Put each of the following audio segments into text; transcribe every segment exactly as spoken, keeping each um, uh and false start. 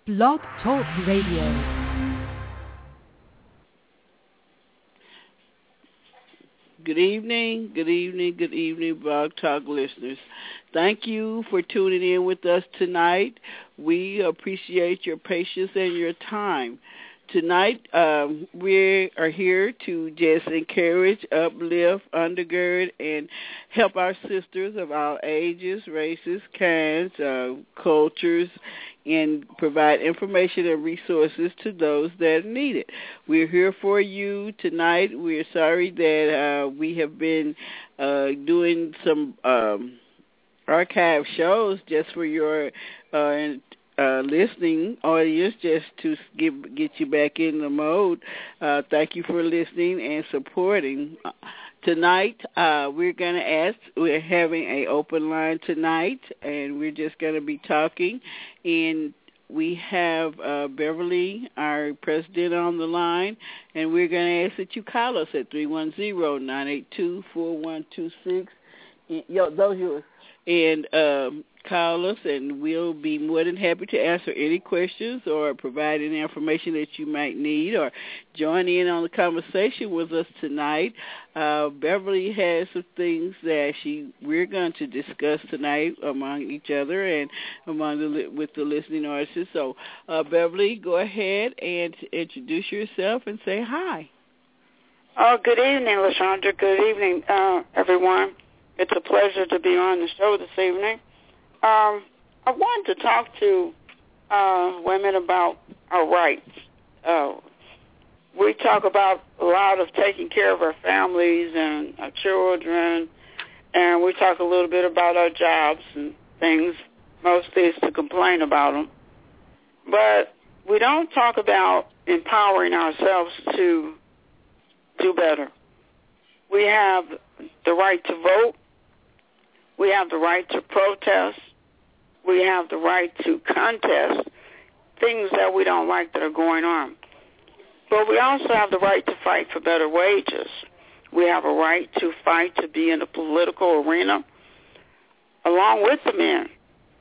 Blog Talk Radio. Good evening, good evening, good evening, Blog Talk listeners. Thank you for tuning in with us tonight. We appreciate your patience and your time. Tonight, um, we are here to just encourage, uplift, undergird, and help our sisters of all ages, races, kinds, uh, cultures, and provide information and resources to those that need it. We're here for you tonight. We're sorry that uh, we have been uh, doing some um, archive shows just for your uh, Uh, listening audience, just to give, get you back in the mode. Uh, thank you for listening and supporting. Uh, tonight, uh, we're going to ask, we're having an open line tonight, and we're just going to be talking. And we have uh, Beverly, our president, on the line, and we're going to ask that you call us at three one zero, nine eight two, four one two six. Yo, those yours. And um, call us, and we'll be more than happy to answer any questions or provide any information that you might need, or join in on the conversation with us tonight. Uh, Beverly has some things that she we're going to discuss tonight among each other and among the with the listening audience. So, uh, Beverly, go ahead and introduce yourself and say hi. Oh, good evening, LaShondra. Good evening, uh, everyone. It's a pleasure to be on the show this evening. Um, I wanted to talk to uh, women about our rights. Uh, we talk about a lot of taking care of our families and our children, and we talk a little bit about our jobs and things. Mostly it's to complain about them. But we don't talk about empowering ourselves to do better. We have the right to vote. We have the right to protest. We have the right to contest things that we don't like that are going on. But we also have the right to fight for better wages. We have a right to fight to be in the political arena along with the men.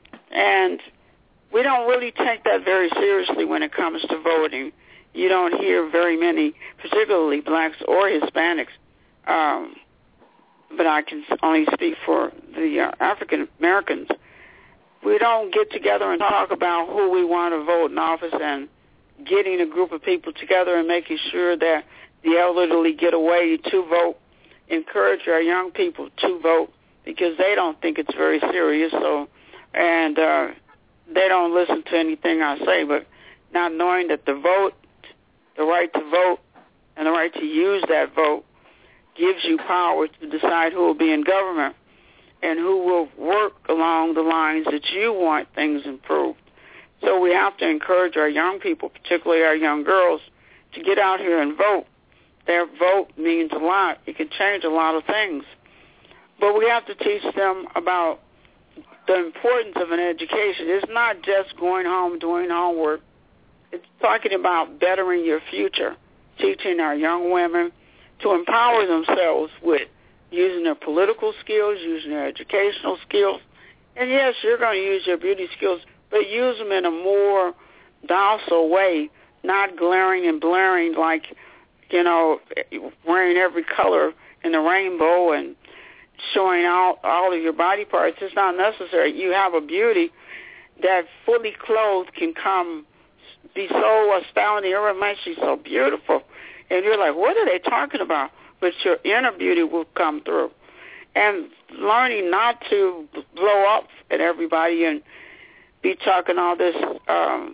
And we don't really take that very seriously when it comes to voting. You don't hear very many, particularly blacks or Hispanics, um, but I can only speak for the uh, African Americans. We don't get together and talk about who we want to vote in office and getting a group of people together and making sure that the elderly get a way to vote, encourage our young people to vote because they don't think it's very serious, so and uh, they don't listen to anything I say, but not knowing that the vote, the right to vote and the right to use that vote gives you power to decide who will be in government and who will work along the lines that you want things improved. So we have to encourage our young people, particularly our young girls, to get out here and vote. Their vote means a lot. It can change a lot of things. But we have to teach them about the importance of an education. It's not just going home doing homework. It's talking about bettering your future, teaching our young women to empower themselves with using their political skills, using their educational skills. And yes, you're going to use your beauty skills, but use them in a more docile way, not glaring and blaring like, you know, wearing every color in the rainbow and showing out all of your body parts. It's not necessary. You have a beauty that fully clothed can come, be so astounding. Everyone makes you so beautiful. And you're like, what are they talking about? But your inner beauty will come through. And learning not to blow up at everybody and be talking all this um,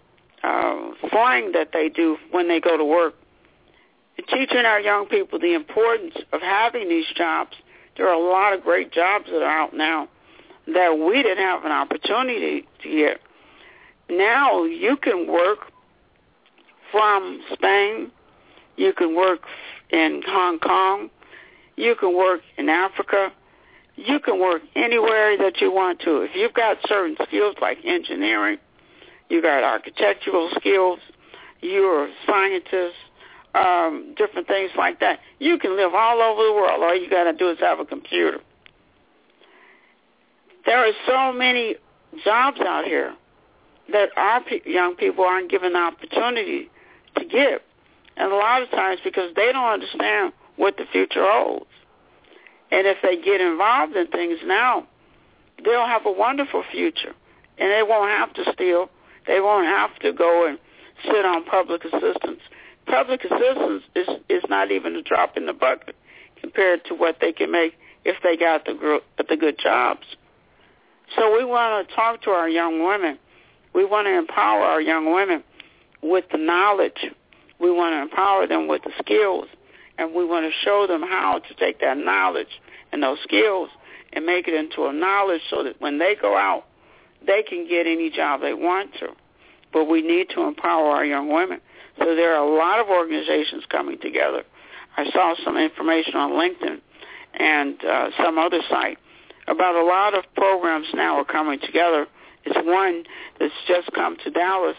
uh, slang that they do when they go to work. And teaching our young people the importance of having these jobs. There are a lot of great jobs that are out now that we didn't have an opportunity to get. Now you can work from Spain. You can work in Hong Kong. You can work in Africa. You can work anywhere that you want to. If you've got certain skills like engineering, you've got architectural skills, you're a scientist, um, different things like that, you can live all over the world. All you got to do is have a computer. There are so many jobs out here that our pe- young people aren't given the opportunity to get. And a lot of times because they don't understand what the future holds. And if they get involved in things now, they'll have a wonderful future. And they won't have to steal. They won't have to go and sit on public assistance. Public assistance is, is not even a drop in the bucket compared to what they can make if they got the, gr- the good jobs. So we want to talk to our young women. We want to empower our young women with the knowledge. We want to empower them with the skills, and we want to show them how to take that knowledge and those skills and make it into a knowledge so that when they go out, they can get any job they want to. But we need to empower our young women. So there are a lot of organizations coming together. I saw some information on LinkedIn and uh, some other site about a lot of programs now are coming together. It's one that's just come to Dallas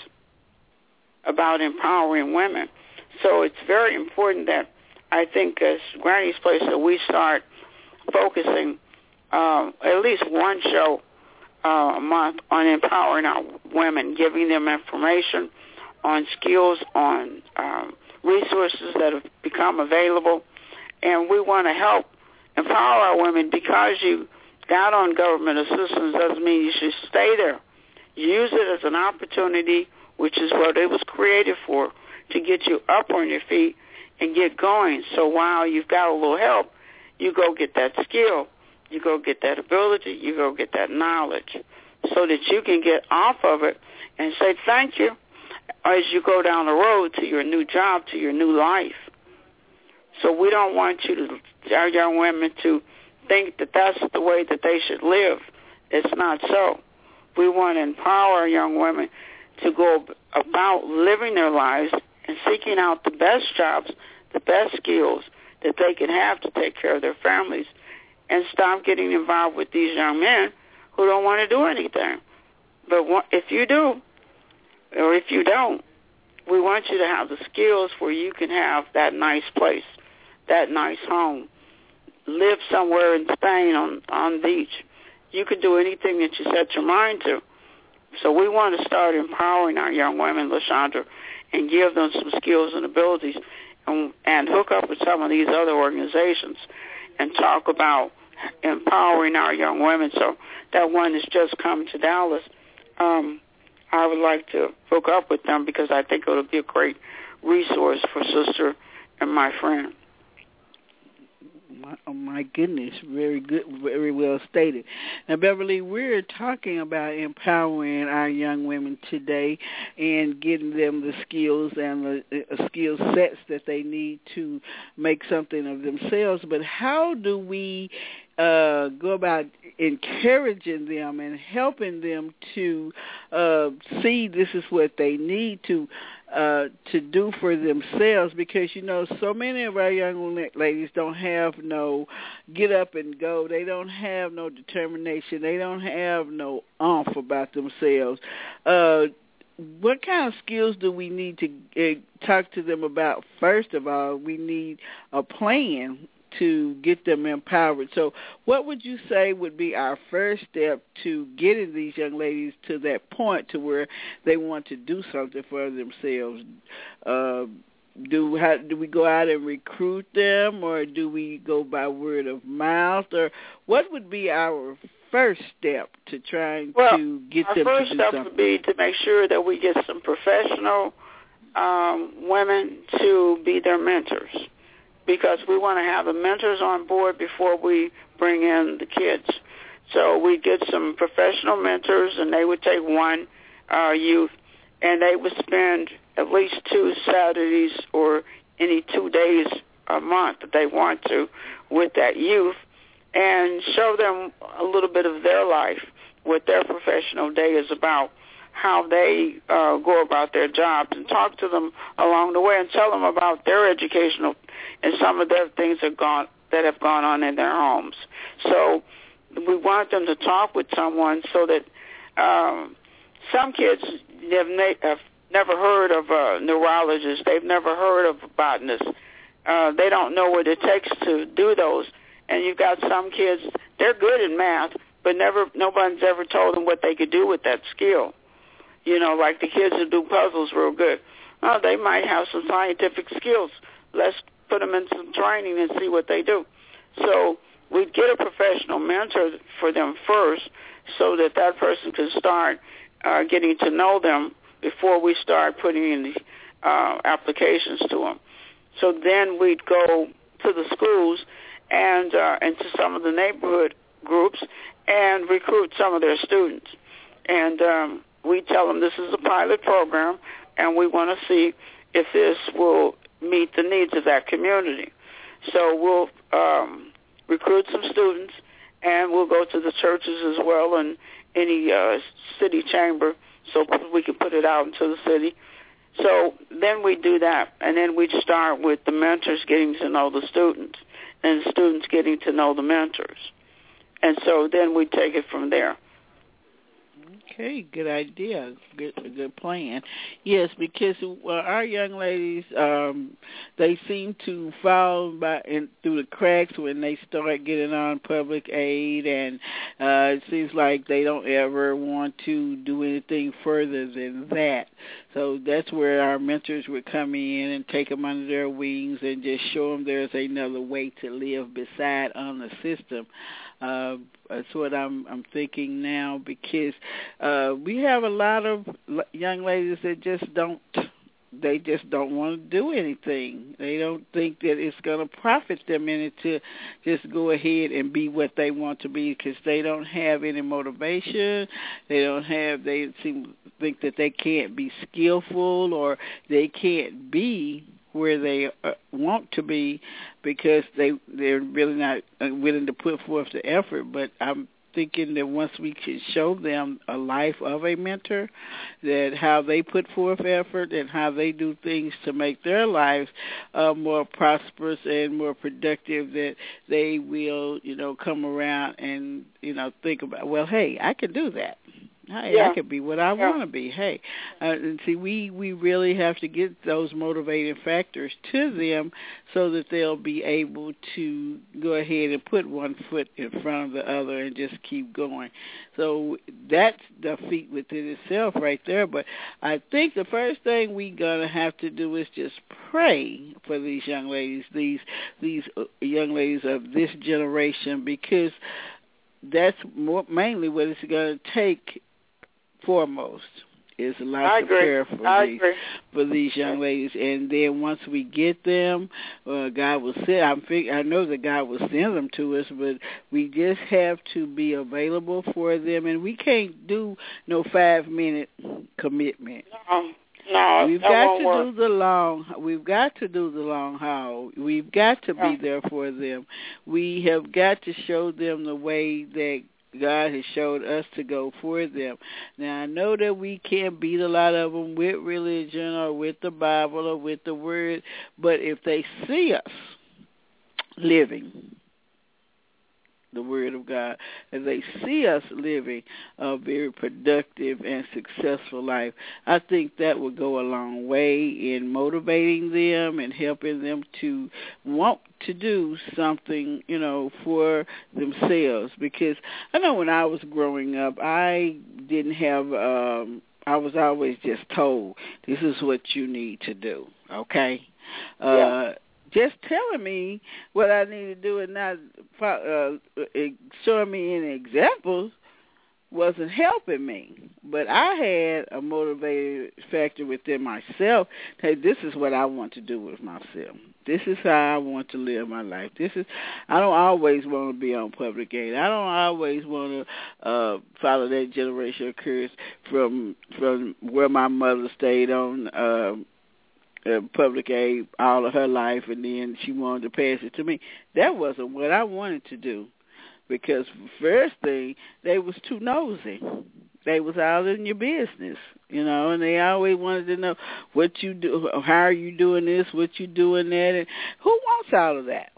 about empowering women. So it's very important that I think as Granny's Place that we start focusing uh, at least one show uh, a month on empowering our women, giving them information on skills, on um, resources that have become available. And we want to help empower our women. Because you got on government assistance doesn't mean you should stay there. Use it as an opportunity, which is what it was created for, to get you up on your feet and get going. So while you've got a little help, you go get that skill, you go get that ability, you go get that knowledge so that you can get off of it and say thank you as you go down the road to your new job, to your new life. So we don't want you to, our young women to think that that's the way that they should live. It's not so. We want to empower our young women to go about living their lives and seeking out the best jobs, the best skills that they can have to take care of their families, and stop getting involved with these young men who don't want to do anything. But if you do, or if you don't, we want you to have the skills where you can have that nice place, that nice home, live somewhere in Spain on, on the beach. You can do anything that you set your mind to. So we want to start empowering our young women, LaShondra, and give them some skills and abilities, and, and hook up with some of these other organizations and talk about empowering our young women. So that one has just come to Dallas. Um, I would like to hook up with them because I think it would be a great resource for sister and my friend. My, oh my goodness, very good, very well stated. Now, Beverly, we're talking about empowering our young women today and getting them the skills and the uh, skill sets that they need to make something of themselves. But how do we uh, go about encouraging them and helping them to uh, see this is what they need to uh, to do for themselves? Because, you know, so many of our young ladies don't have no get up and go. They don't have no determination. They don't have no oomph about themselves. Uh, what kind of skills do we need to uh, talk to them about? First of all, we need a plan to get them empowered. So what would you say would be our first step to getting these young ladies to that point to where they want to do something for themselves? Uh, do how, do we go out and recruit them, or do we go by word of mouth? Or what would be our first step to trying well, to get them to do something? Our first step would be to make sure that we get some professional um, women to be their mentors, because we want to have the mentors on board before we bring in the kids. So we get some professional mentors, and they would take one uh, youth, and they would spend at least two Saturdays or any two days a month that they want to with that youth, and show them a little bit of their life, what their professional day is about, how they uh, go about their jobs, and talk to them along the way and tell them about their educational and some of their things that, gone, that have gone on in their homes. So we want them to talk with someone so that um, some kids have, na- have never heard of a neurologist. They've never heard of a botanist. Uh, they don't know what it takes to do those. And you've got some kids, they're good in math, but never nobody's ever told them what they could do with that skill. you know, like the kids who do puzzles real good. Oh, they might have some scientific skills. Let's put them in some training and see what they do. So we'd get a professional mentor for them first so that that person can start uh, getting to know them before we start putting in the uh, applications to them. So then we'd go to the schools and uh, and to some of the neighborhood groups and recruit some of their students. And um, we tell them this is a pilot program, and we want to see if this will meet the needs of that community. So we'll um, recruit some students, and we'll go to the churches as well and any uh, city chamber so we can put it out into the city. So then we do that, and then we start with the mentors getting to know the students and the students getting to know the mentors. And so then we take it from there. Okay, good idea. Good, good plan. Yes, because uh, our young ladies, um, they seem to fall by in, through the cracks when they start getting on public aid, and uh, it seems like they don't ever want to do anything further than that. So that's where our mentors would come in and take them under their wings and just show them there's another way to live beside on the system. Uh, that's what I'm, I'm thinking now, because uh, we have a lot of young ladies that just don't, they just don't want to do anything. They don't think that it's going to profit them any to just go ahead and be what they want to be, because they don't have any motivation. They don't have, they seem think that they can't be skillful, or they can't be where they uh, want to be because they, they're really not willing to put forth the effort. But I'm thinking that once we can show them a life of a mentor, that how they put forth effort and how they do things to make their lives uh, more prosperous and more productive, that they will, you know, come around and, you know, think about, well, hey, I can do that. Hey, yeah. I could be what I yeah. want to be. Hey, uh, and see, we, we really have to get those motivating factors to them so that they'll be able to go ahead and put one foot in front of the other and just keep going. So that's the feat within itself right there. But I think the first thing we're going to have to do is just pray for these young ladies, these these young ladies of this generation, because that's more, mainly what it's going to take. Foremost is a lot of prayer for I these agree. for these young ladies, and then once we get them, uh, God will send. I'm fig- I know that God will send them to us, but we just have to be available for them, and we can't do no five minute commitment. No, no, we've that got won't to work. do the long. We've got to do the long haul. We've got to be yeah. there for them. We have got to show them the way that God has showed us to go for them. Now, I know that we can't beat a lot of them with religion or with the Bible or with the Word, but if they see us living the Word of God, if they see us living a very productive and successful life, I think that would go a long way in motivating them and helping them to want to do something, you know, for themselves. Because I know when I was growing up, I didn't have, um, I was always just told, this is what you need to do, okay? Yeah. Uh, just telling me what I need to do and not uh, showing me any examples wasn't helping me. But I had a motivating factor within myself. Hey, this is what I want to do with myself. This is how I want to live my life. This is. I don't always want to be on public aid. I don't always want to uh, follow that generational curse from from where my mother stayed on Uh, Uh, public aid all of her life, and then she wanted to pass it to me. That wasn't what I wanted to do, because first thing, they was too nosy. They was all in your business, you know, and they always wanted to know what you do, how are you doing this, what you doing that, and who wants all of that?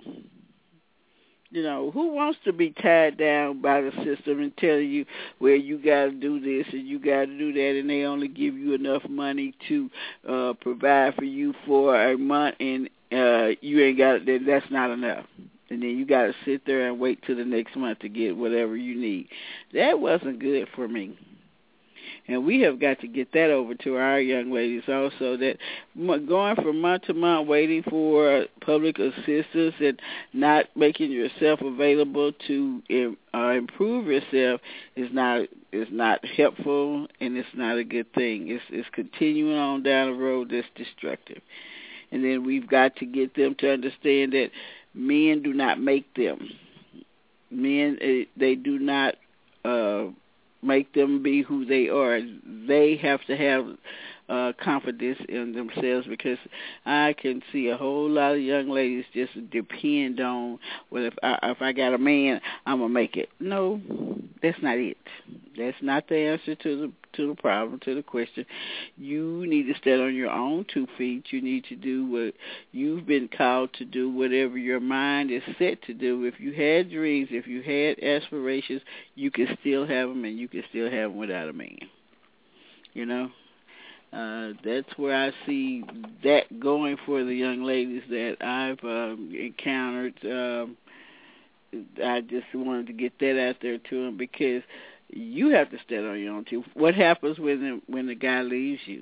You know, who wants to be tied down by the system and telling you, well, you got to do this and you got to do that, and they only give you enough money to uh, provide for you for a month, and uh, you ain't got that. That's not enough. And then you got to sit there and wait till the next month to get whatever you need. That wasn't good for me. And we have got to get that over to our young ladies also, that going from month to month waiting for public assistance and not making yourself available to uh, improve yourself is not is not helpful, and it's not a good thing. It's, it's continuing on down the road that's destructive. And then we've got to get them to understand that men do not make them. Men, they do not uh, make them be who they are. They have to have uh, confidence in themselves, because I can see a whole lot of young ladies just depend on, well, if I, if I got a man, I'm going to make it. No, that's not it. That's not the answer to the to the problem, to the question. You need to stand on your own two feet. You need to do what you've been called to do, whatever your mind is set to do. If you had dreams, if you had aspirations, you can still have them, and you can still have them without a man. You know? Uh, that's where I see that going for the young ladies that I've um, encountered. Um, I just wanted to get that out there to them, because you have to stand on your own too. What happens when the, when the guy leaves you?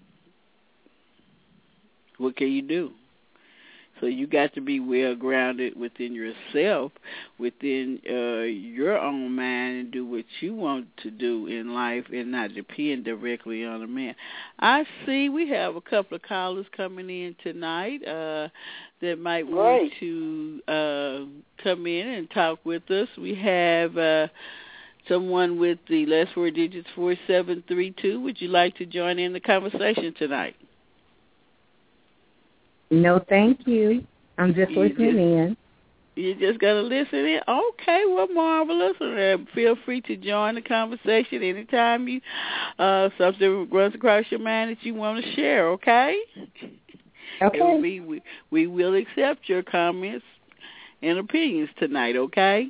What can you do? So you got to be well grounded within yourself, within uh, your own mind, and do what you want to do in life, and not depend directly on a man. I see we have a couple of callers coming in tonight uh, that might want right. to uh, come in and talk with us. We have uh, someone with the last four digits, four seven three two. Would you like to join in the conversation tonight? No, thank you. I'm just you listening just, in. You just got to listen in? Okay, well, marvelous. Uh, feel free to join the conversation anytime you uh, something runs across your mind that you want to share, okay? Okay. We, we, we will accept your comments and opinions tonight, okay?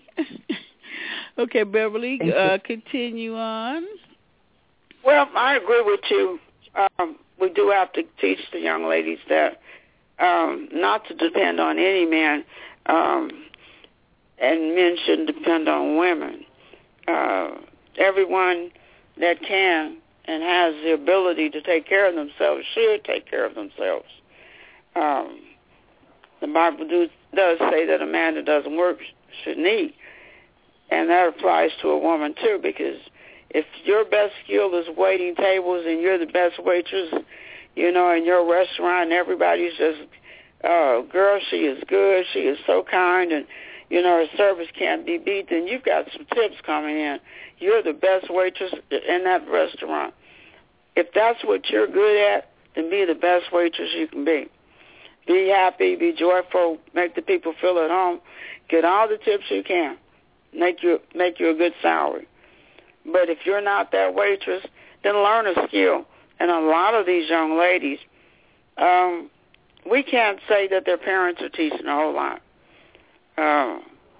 Okay, Beverly, uh, continue on. Well, I agree with you. Um, we do have to teach the young ladies that um, not to depend on any man, um, and men shouldn't depend on women. Uh, everyone that can and has the ability to take care of themselves should take care of themselves. Um, the Bible do, does say that a man that doesn't work shouldn't eat, and that applies to a woman too, because if your best skill is waiting tables and you're the best waitress, you know, in your restaurant, and everybody's just, oh, girl, she is good, she is so kind, and, you know, her service can't be beat, then you've got some tips coming in. You're the best waitress in that restaurant. If that's what you're good at, then be the best waitress you can be. Be happy, be joyful, make the people feel at home, get all the tips you can, make you, make you a good salary. But if you're not that waitress, then learn a skill. And a lot of these young ladies, um, we can't say that their parents are teaching a whole lot. Uh,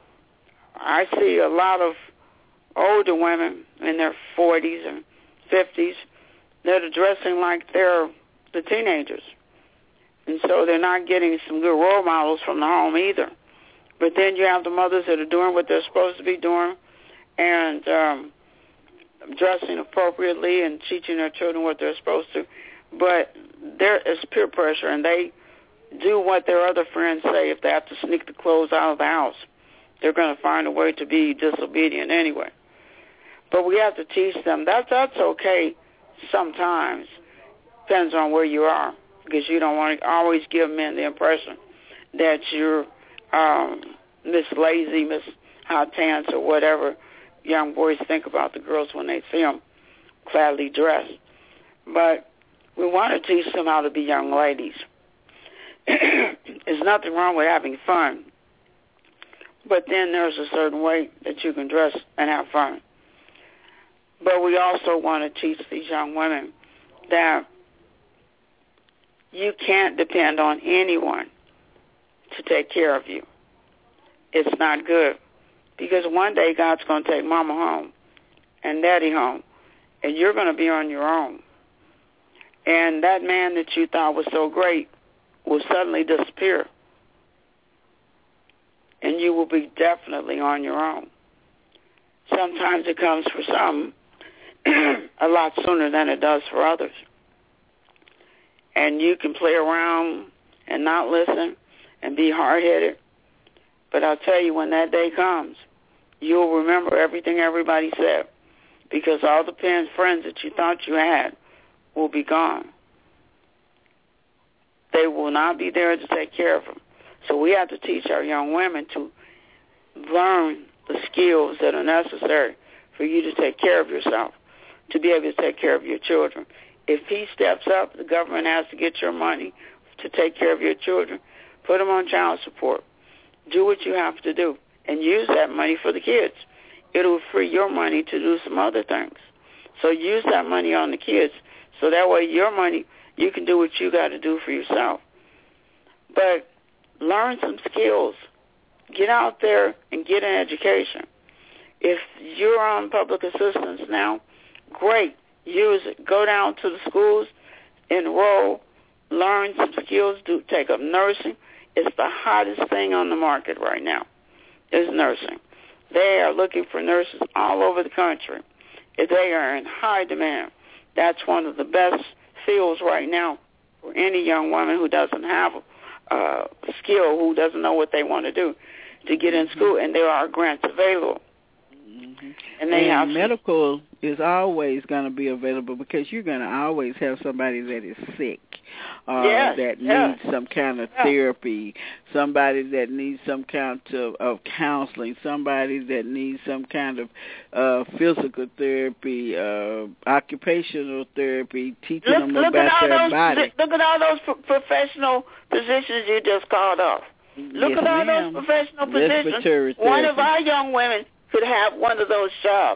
I see a lot of older women in their forties and fifties that are dressing like they're the teenagers. And so they're not getting some good role models from the home either. But then you have the mothers that are doing what they're supposed to be doing and um, dressing appropriately and teaching their children what they're supposed to. But there is peer pressure, and they do what their other friends say. If they have to sneak the clothes out of the house, they're going to find a way to be disobedient anyway. But we have to teach them. That, that's okay sometimes. Depends on where you are, because you don't want to always give men the impression that you're um, Miss Lazy, Miss Hot Pants, or whatever young boys think about the girls when they see them gladly dressed. But we want to teach them how to be young ladies. There's nothing wrong with having fun, but then there's a certain way that you can dress and have fun. But we also want to teach these young women that you can't depend on anyone to take care of you. It's not good, because one day God's going to take mama home and daddy home, and you're going to be on your own. And that man that you thought was so great will suddenly disappear, and you will be definitely on your own. Sometimes it comes for some a lot sooner than it does for others. And you can play around and not listen and be hard-headed. But I'll tell you, when that day comes, you'll remember everything everybody said, because all the parents, friends that you thought you had will be gone. They will not be there to take care of them. So we have to teach our young women to learn the skills that are necessary for you to take care of yourself, to be able to take care of your children. If he steps up, the government has to get your money to take care of your children. Put them on child support. Do what you have to do and use that money for the kids. It'll free your money to do some other things. So use that money on the kids so that way your money, you can do what you got to do for yourself. But learn some skills. Get out there and get an education. If you're on public assistance now, great. Use it. Go down to the schools, enroll, learn some skills, do take up nursing. It's the hottest thing on the market right now is nursing. They are looking for nurses all over the country. They are in high demand. That's one of the best fields right now for any young woman who doesn't have a uh, skill, who doesn't know what they want to do, to get in school, and there are grants available. Mm-hmm. And they and have medical is always going to be available because you're going to always have somebody that is sick, uh, yes, that yes. needs some kind of yes. therapy, somebody that needs some kind of, of counseling, somebody that needs some kind of uh, physical therapy, uh, occupational therapy, teaching look, them look about at all their those, body. Look at all those pro- professional positions you just called off. Look yes, at all ma'am. those professional positions. Respiratory One of therapy. our young women could have one of those jobs.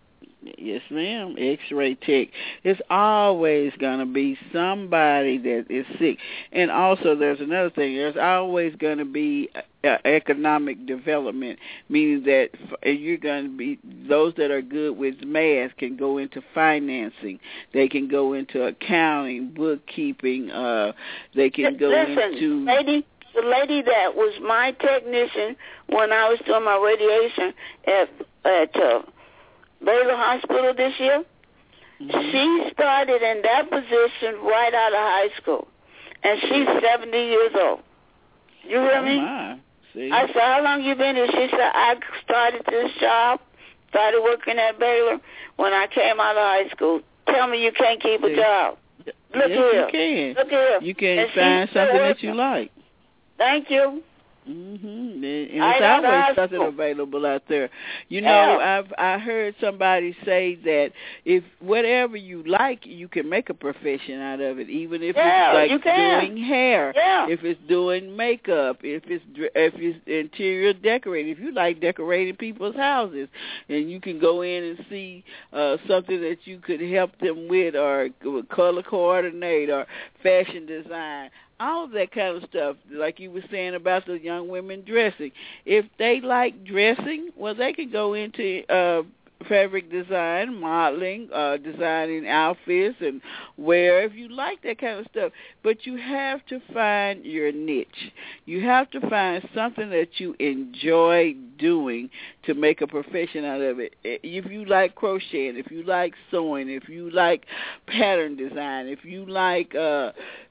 Yes, ma'am. X-ray tech. It's always going to be somebody that is sick. And also there's another thing. There's always going to be uh, economic development, meaning that you're going to be, those that are good with math can go into financing. They can go into accounting, bookkeeping. Uh, they can go Listen, into... lady, the lady that was my technician when I was doing my radiation at, at uh, Baylor Hospital this year, mm-hmm. she started in that position right out of high school, and she's seventy years old. You hear oh me? My. See? I said, how long you been here? She said, I started this job, started working at Baylor when I came out of high school. Tell me you can't keep a See? job. Look yes, here. you can. Look here. You can and find something that you like. Thank you. Mm-hmm. And it's I always something available out there. You know, yeah. I've I heard somebody say that if whatever you like, you can make a profession out of it, even if yeah, it's like doing hair, yeah. if it's doing makeup, if it's if it's interior decorating. If you like decorating people's houses, and you can go in and see uh, something that you could help them with, or color coordinate, or fashion design. All of that kind of stuff, like you were saying about the young women dressing. If they like dressing, well, they can go into uh, fabric design, modeling, uh, designing outfits and wear, if you like that kind of stuff. But you have to find your niche. You have to find something that you enjoy doing to make a profession out of it. If you like crocheting, if you like sewing, if you like pattern design, if you like uh,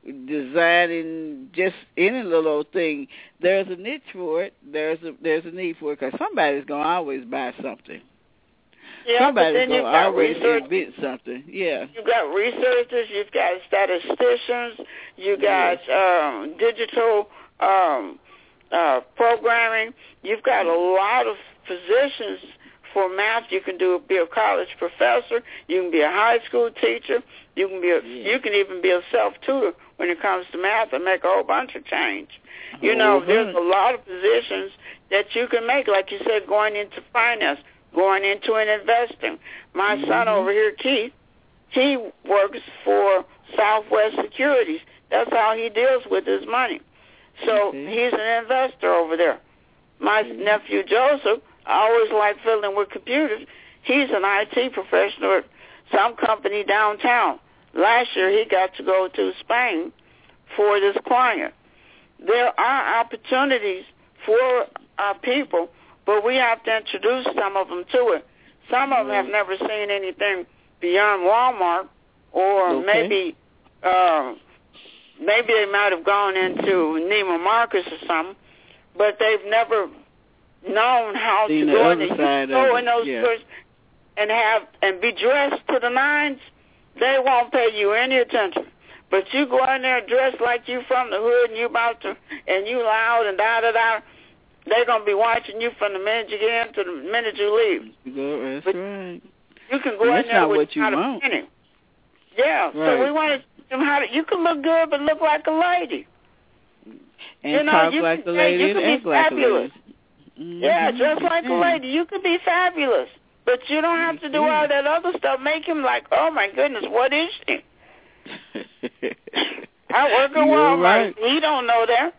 designing just any little old thing, there's a niche for it. There's a there's a need for it because somebody's going to always buy something. Yeah, Somebody's going to always research. invent something. Yeah. You've got researchers, you've got statisticians, you got yes. um, digital um, uh, programming. You've got a lot of positions for math. You can do be a college professor. You can be a high school teacher. You can be a, yeah. you can even be a self-tutor when it comes to math and make a whole bunch of change. You know, oh, there's a lot of positions that you can make, like you said, going into finance, going into an investing. My mm-hmm. son over here, Keith, he works for Southwest Securities. That's how he deals with his money. So okay. he's an investor over there. My mm-hmm. nephew, Joseph, I always like fiddling with computers. He's an I T professional at some company downtown. Last year, he got to go to Spain for this client. There are opportunities for our people, but we have to introduce some of them to it. Some of them have never seen anything beyond Walmart, or Okay. maybe uh, maybe they might have gone into Neiman Marcus or something, but they've never known how Seen to the go other in, and side you go of in it, those yeah. stores and have and be dressed to the nines. They won't pay you any attention. But you go in there dressed like you from the hood and you about to, and you loud and da da da, they're gonna be watching you from the minute you get in to the minute you leave. You go, that's But right. you can go That's in there not with what you not want. a penny. Yeah. Right. So we want to teach them how to. You can look good, but look like a lady. And you know, talk you like can, a lady you and can act be like a fabulous. lady. Mm-hmm. Yeah, just You like can. a lady. You can be fabulous, but you don't have You to do can. all that other stuff. Make him like, oh my goodness, what is she? I work at You're Walmart. right. He don't know that.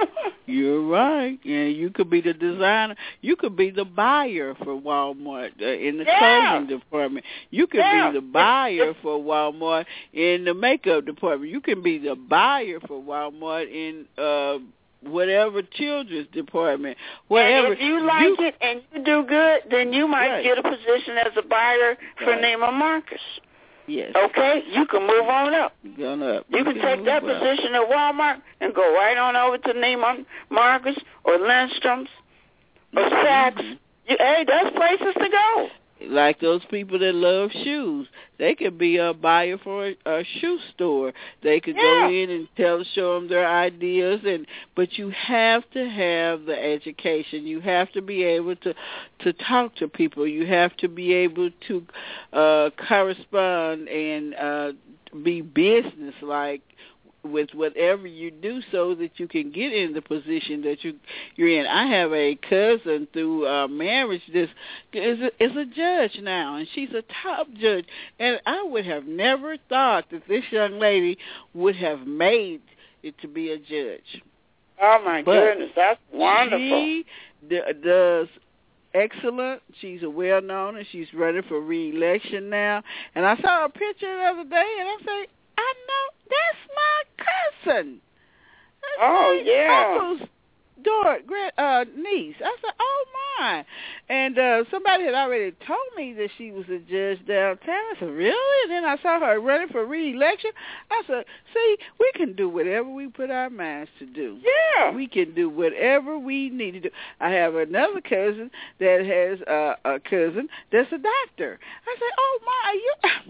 You're right. And you could be the designer. You could be the buyer for Walmart uh, in the Yeah. clothing department. You could Yeah. be the buyer for Walmart in the makeup department. You can be the buyer for Walmart in uh whatever children's department. Whatever. And if you like you, it and you do good, then you might Right. get a position as a buyer for Right. Neiman Marcus. Yes. Okay? You can move on up. Gone up. You can take move that up. position at Walmart and go right on over to Neiman Marcus or Lindstrom's or Saks. Mhm. You, hey, there's places to go. Like those people that love shoes, they could be a buyer for a, a shoe store. They could go Yeah. in and tell, show them their ideas, and but you have to have the education. You have to be able to to talk to people. You have to be able to uh, correspond and uh, be business-like with whatever you do, so that you can get in the position that you you're in. I have a cousin through uh, marriage that is a, is a judge now, and she's a top judge. And I would have never thought that this young lady would have made it to be a judge. Oh, my But goodness. That's wonderful. She d- does excellent. She's a well-known, and she's running for re-election now. And I saw a picture the other day, and I say, I know, that's my cousin. That's Oh, my yeah. uncle's daughter, grand, uh, niece. I said, oh, my. And uh, somebody had already told me that she was a judge downtown. I said, really? And then I saw her running for re-election. I said, see, we can do whatever we put our minds to do. Yeah. We can do whatever we need to do. I have another cousin that has uh, a cousin that's a doctor. I said, oh, my, you...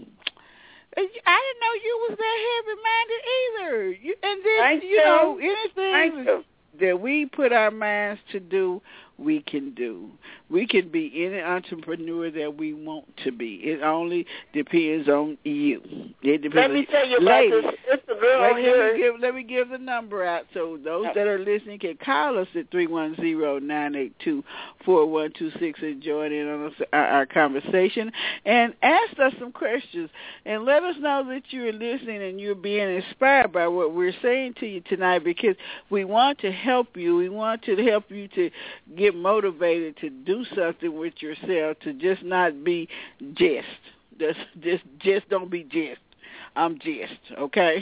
I didn't know you was that heavy-minded either. You, and then, Thank you you. know, Thank anything you. that we put our minds to do, we can do. We can be any entrepreneur that we want to be. It only depends on you. It depends Let on me you. tell you about Ladies, this. It's a girl Let, let, here. me give, let me give the number out so those Yep. that are listening can call us at three one zero, nine eight two, four one two six and join in on us, our, our conversation and ask us some questions and let us know that you're listening and you're being inspired by what we're saying to you tonight, because we want to help you. We want to help you to get motivated to do something with yourself, to just not be just. Just, just, just don't be just. I'm just, okay?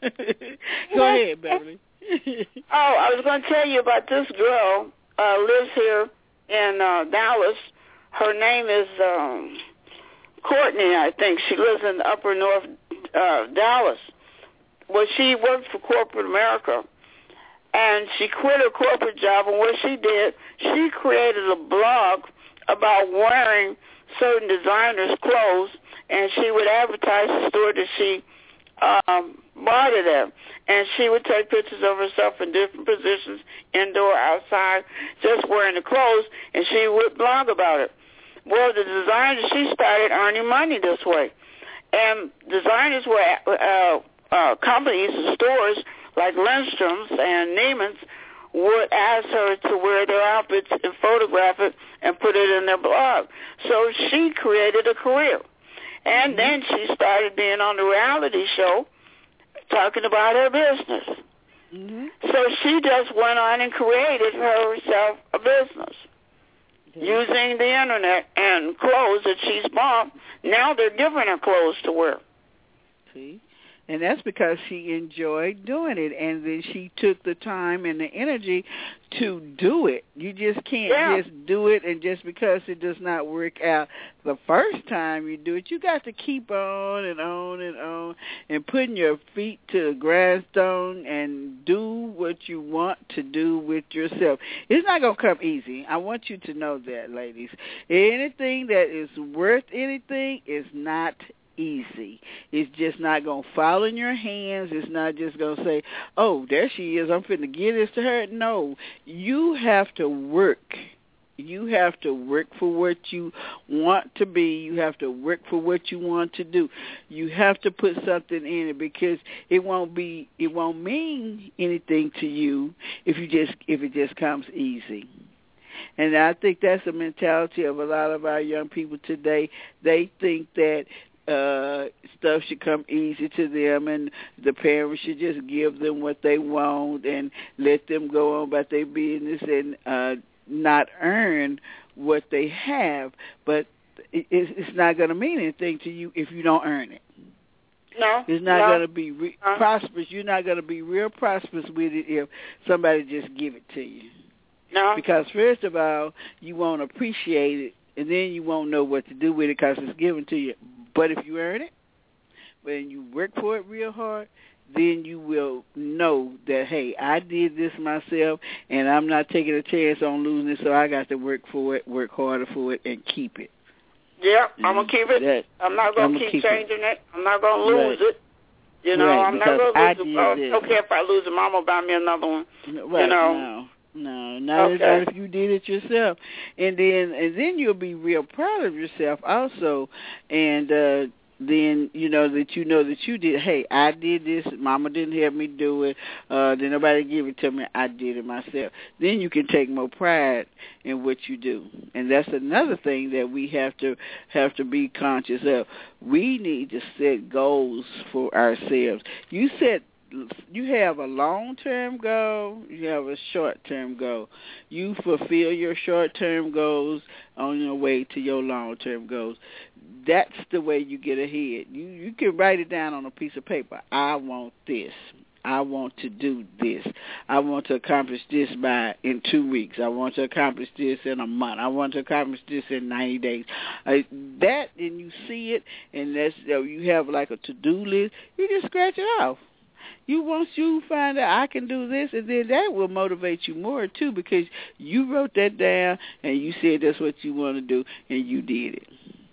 Go ahead, Beverly. Oh, I was going to tell you about this girl. Uh, lives here in uh, Dallas. Her name is um, Courtney, I think. She lives in the upper north uh, Dallas. Well, she worked for corporate America, and she quit her corporate job. And what she did, she created a blog about wearing certain designers' clothes, and she would advertise the store that she um, bought it at. And she would take pictures of herself in different positions, indoor, outside, just wearing the clothes, and she would blog about it. Well, the designers, she started earning money this way. And designers were, uh, uh, companies and stores like Lindstrom's and Neiman's would ask her to wear their outfits and photograph it and put it in their blog. So she created a career. And mm-hmm. then she started being on the reality show talking about her business. Mm-hmm. So she just went on and created herself a business mm-hmm. using the internet and clothes that she's bought. Now they're giving her clothes to wear. See? And that's because she enjoyed doing it, and then she took the time and the energy to do it. You just can't yeah. just do it, and just because it does not work out the first time you do it, you got to keep on and on and on and putting your feet to the grindstone and do what you want to do with yourself. It's not going to come easy. I want you to know that, ladies. Anything that is worth anything is not easy. It's just not going to fall in your hands. It's not just going to say, oh, there she is, I'm finna give this to her. No, you have to work. You have to work for what you want to be. You have to work for what you want to do. You have to put something in it, because it won't be, it won't mean anything to you if you just, if it just comes easy. And I think that's the mentality of a lot of our young people today. They think that Uh, stuff should come easy to them, and the parents should just give them what they want and let them go on about their business and uh, not earn what they have. But it, it's not going to mean anything to you if you don't earn it. No. It's not no. going to be re- uh, prosperous. You're not going to be real prosperous with it if somebody just give it to you. No. Because first of all, you won't appreciate it, and then you won't know what to do with it because it's given to you. But if you earn it, when you work for it real hard, then you will know that, hey, I did this myself, and I'm not taking a chance on losing it, so I got to work for it, work harder for it, and keep it. Yeah, I'm going to keep it. That, I'm not going to keep, keep changing it. it. I'm not going to lose right. it. You know, right, I'm not going to lose it. I It's okay if I lose it. Mama buy me another one. Right, you know. No. No, not, okay. not if you did it yourself, and then and then you'll be real proud of yourself also, and uh, then you know that you know that you did. Hey, I did this. Mama didn't help me do it. Uh, then nobody give it to me. I did it myself. Then you can take more pride in what you do, and that's another thing that we have to have to be conscious of. We need to set goals for ourselves. You set. You have a long-term goal, you have a short-term goal. You fulfill your short-term goals on your way to your long-term goals. That's the way you get ahead. You you can write it down on a piece of paper. I want this. I want to do this. I want to accomplish this by in two weeks. I want to accomplish this in a month. I want to accomplish this in ninety days. Uh, that, and you see it, and that's uh, you have like a to-do list. You just scratch it off. You once you find out I can do this, and then that will motivate you more too, because you wrote that down and you said that's what you want to do, and you did it.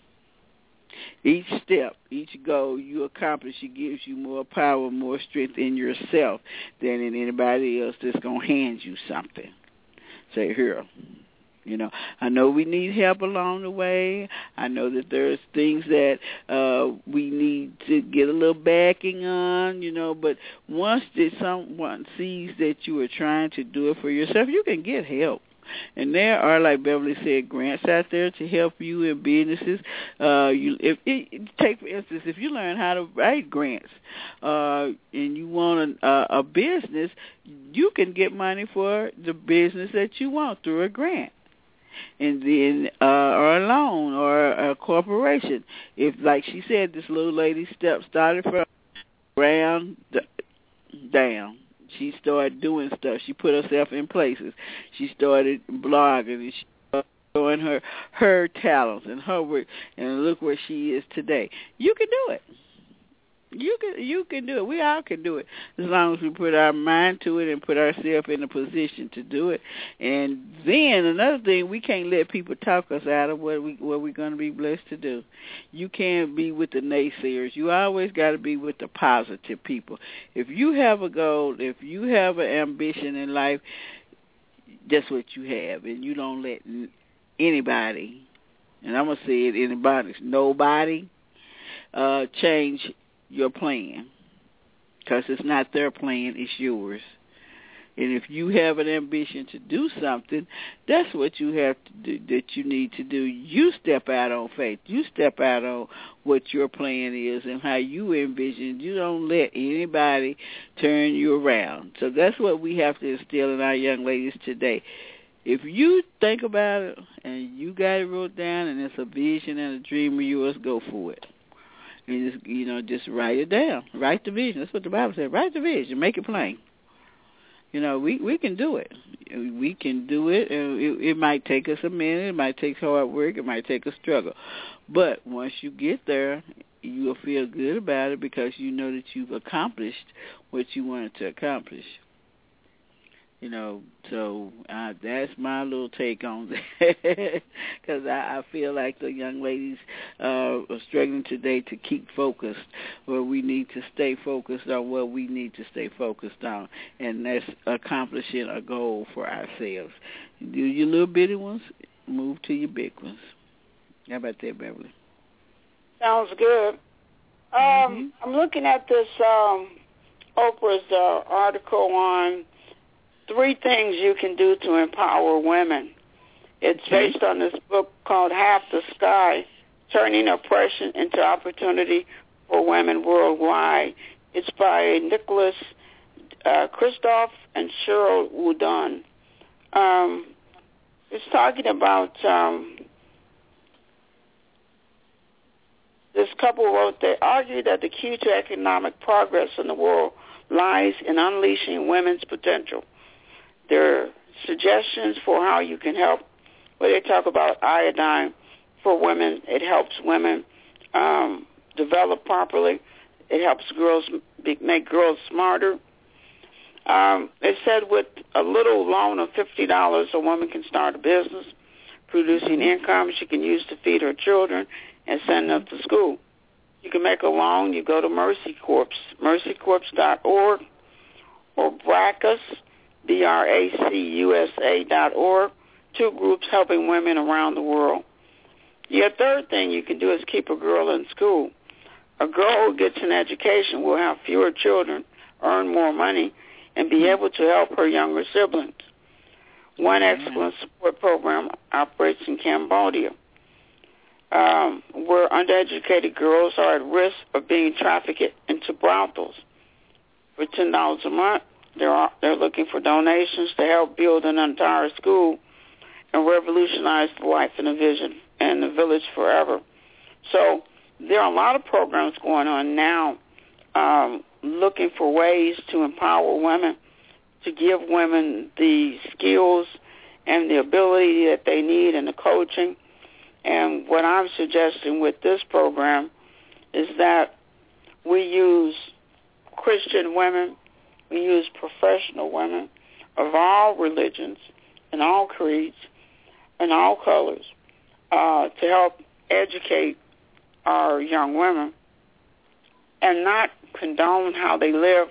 Each step, each goal you accomplish, it gives you more power, more strength in yourself than in anybody else that's gonna hand you something. Say, here. You know, I know we need help along the way. I know that there's things that uh, we need to get a little backing on, you know, but once that someone sees that you are trying to do it for yourself, you can get help. And there are, like Beverly said, grants out there to help you in businesses. Uh, you, if it, take for instance, if you learn how to write grants uh, and you want a, a, a business, you can get money for the business that you want through a grant. And then, uh, or a loan, or a corporation. If, like she said, this little lady step started from ground down. She started doing stuff. She put herself in places. She started blogging, and she started showing her her talents and her work. And look where she is today. You can do it. You can you can do it. We all can do it as long as we put our mind to it and put ourselves in a position to do it. And then another thing, we can't let people talk us out of what we what we're going to be blessed to do. You can't be with the naysayers. You always got to be with the positive people. If you have a goal, if you have an ambition in life, that's what you have, and you don't let anybody, and I'm gonna say it, anybody, nobody, uh, change your plan, because it's not their plan, it's yours. And if you have an ambition to do something, that's what you have to do, that you need to do. You step out on faith. You step out on what your plan is and how you envision. You don't let anybody turn you around. So that's what we have to instill in our young ladies today. If you think about it and you got it wrote down and it's a vision and a dream of yours, go for it. You just, you know, just write it down. Write the vision. That's what the Bible said. Write the vision. Make it plain. You know, we, we can do it. We can do it, and it, it might take us a minute. It might take hard work. It might take a struggle. But once you get there, you will feel good about it because you know that you've accomplished what you wanted to accomplish. You know, so uh, that's my little take on that because I, I feel like the young ladies uh, are struggling today to keep focused where we need to stay focused on what we need to stay focused on, and that's accomplishing a goal for ourselves. Do your little bitty ones, move to your big ones. How about that, Beverly? Sounds good. Um, mm-hmm. I'm looking at this um, Oprah's uh, article on three things you can do to empower women. It's okay. Based on this book called Half the Sky, Turning Oppression into Opportunity for Women Worldwide. It's by Nicholas uh, Kristof and Cheryl Woodon. Um, it's talking about um, this couple wrote, they argue that the key to economic progress in the world lies in unleashing women's potential. There are suggestions for how you can help. Where they talk about iodine for women. It helps women um, develop properly. It helps girls make girls smarter. Um, it said with a little loan of fifty dollars, a woman can start a business, producing income she can use to feed her children and send them to school. You can make a loan. You go to Mercy Corps, mercy corps dot org, or Bracus, B R A C U S A dot org, two groups helping women around the world. Your third thing you can do is keep a girl in school. A girl who gets an education will have fewer children, earn more money, and be able to help her younger siblings. One excellent support program operates in Cambodia, um, where undereducated girls are at risk of being trafficked into brothels. For ten dollars a month, They're, they're looking for donations to help build an entire school and revolutionize the life and the vision and the village forever. So there are a lot of programs going on now um, looking for ways to empower women, to give women the skills and the ability that they need and the coaching. And what I'm suggesting with this program is that we use Christian women, we use professional women of all religions and all creeds and all colors uh, to help educate our young women and not condone how they live,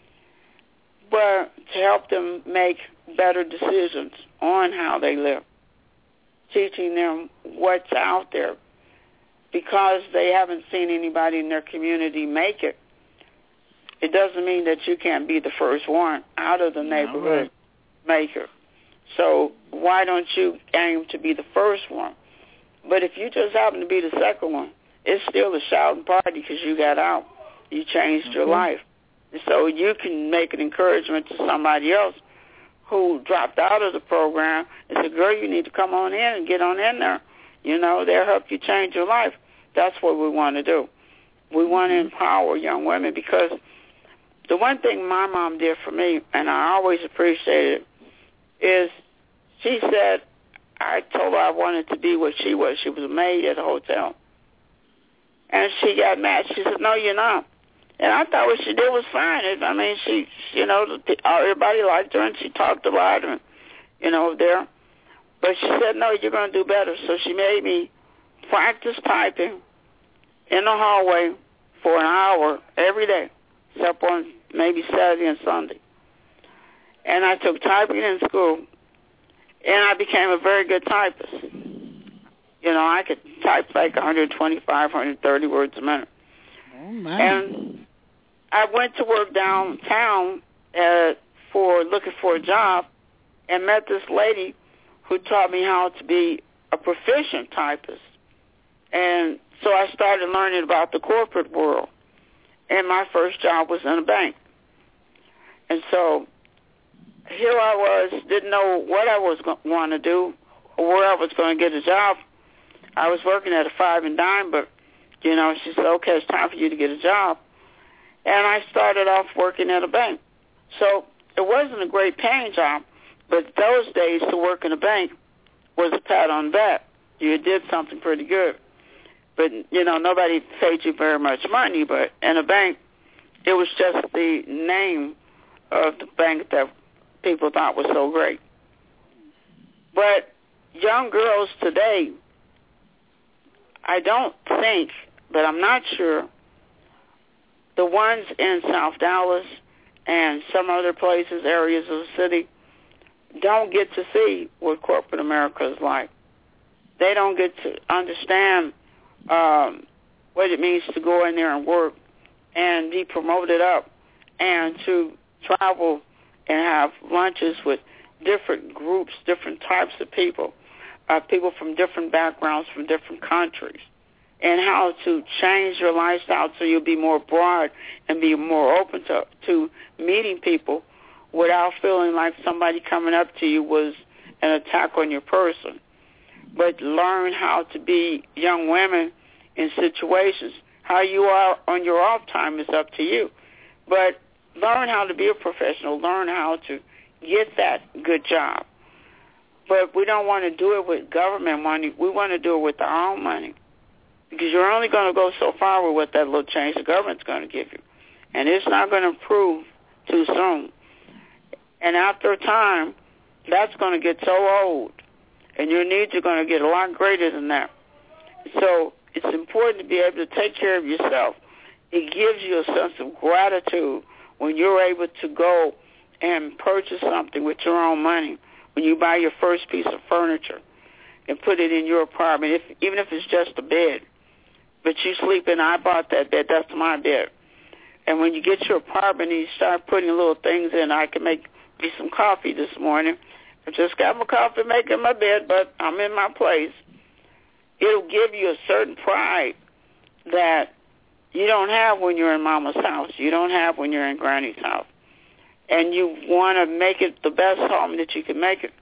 but to help them make better decisions on how they live, teaching them what's out there because they haven't seen anybody in their community make it. It doesn't mean that you can't be the first one out of the neighborhood maker. So why don't you aim to be the first one? But if you just happen to be the second one, it's still a shouting party because you got out. You changed your life. And so you can make an encouragement to somebody else who dropped out of the program and said, girl, you need to come on in and get on in there. You know, they'll help you change your life. That's what we want to do. We want to empower young women because the one thing my mom did for me, and I always appreciate it, is she said, I told her I wanted to be what she was. She was a maid at a hotel. And she got mad. She said, no, you're not. And I thought what she did was fine. I mean, she, you know, everybody liked her, and she talked a lot, and, you know, there. But she said, no, you're going to do better. So she made me practice typing in the hallway for an hour every day, except on maybe Saturday and Sunday. And I took typing in school, and I became a very good typist. You know, I could type like one twenty-five, one thirty words a minute. Oh, my. And I went to work downtown uh, for looking for a job and met this lady who taught me how to be a proficient typist. And so I started learning about the corporate world. And my first job was in a bank. And so here I was, didn't know what I was going to want to do or where I was going to get a job. I was working at a five and dime, but You know, she said, okay, it's time for you to get a job. And I started off working at a bank. So it wasn't a great paying job, but those days to work in a bank was a pat on the back. You did something pretty good. But, you know, nobody paid you very much money, but in a bank, it was just the name of the bank that people thought was so great. But young girls today, I don't think, but I'm not sure, the ones in South Dallas and some other places, areas of the city, don't get to see what corporate America is like. They don't get to understand um, what it means to go in there and work and be promoted up and to travel and have lunches with different groups, different types of people, uh, people from different backgrounds, from different countries, and how to change your lifestyle so you'll be more broad and be more open to, to meeting people without feeling like somebody coming up to you was an attack on your person. But learn how to be young women in situations. How you are on your off time is up to you. But learn how to be a professional. Learn how to get that good job. But we don't want to do it with government money. We want to do it with our own money. Because you're only going to go so far with what that little change the government's going to give you. And it's not going to improve too soon. And after a time, that's going to get so old. And your needs are going to get a lot greater than that. So it's important to be able to take care of yourself. It gives you a sense of gratitude when you're able to go and purchase something with your own money, when you buy your first piece of furniture and put it in your apartment, if, even if it's just a bed. But you sleep in, I bought that bed, that's my bed. And when you get your apartment and you start putting little things in, I can make me some coffee this morning. I just got my coffee making my bed, but I'm in my place. It'll give you a certain pride that you don't have when you're in Mama's house. You don't have when you're in Granny's house. And you want to make it the best home that you can make it.